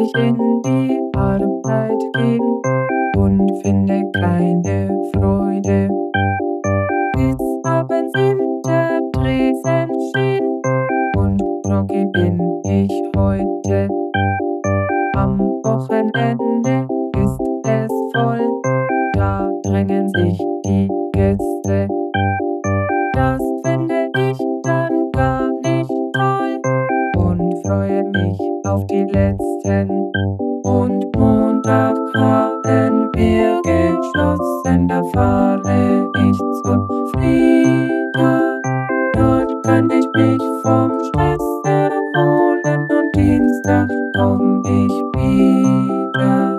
ich in die Arbeit gehen und finde keine Freude. Bis abends hinter Tresen stehen und groggy bin ich heute. Am Wochenende ist es voll, da drängen sich die Gäste. Das finde ich dann gar nicht toll und freue mich auf die letzten. Und Montag haben wir geschlossen, da fahre ich zur Flieger. Dort kann ich mich vom Stress erholen und Dienstag komm ich wieder.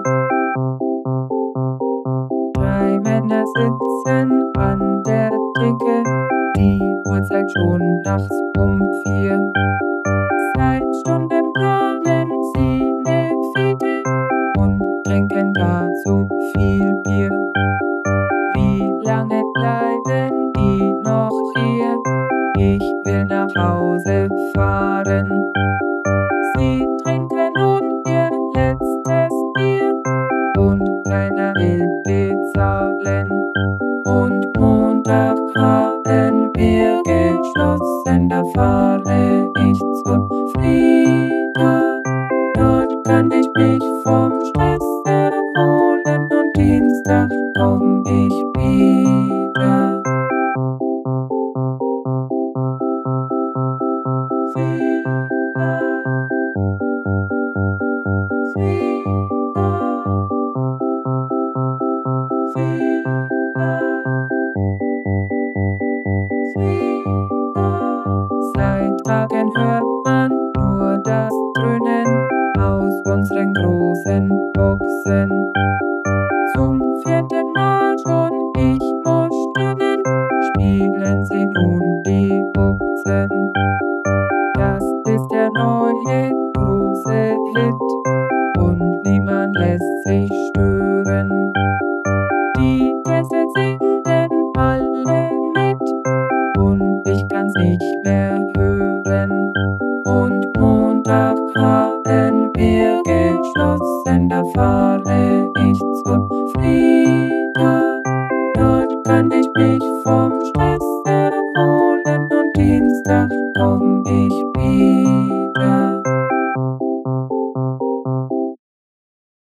3 Männer sitzen an der Theke, die Uhr zeigt schon nachts um 4. Seit Stunden planen sie ne Fete und trinken dazu viel Bier. Wie lange bleiben die noch hier? Ich will nach Hause fahren. Sie trinken nun ihr letztes Bier und keiner will bezahlen.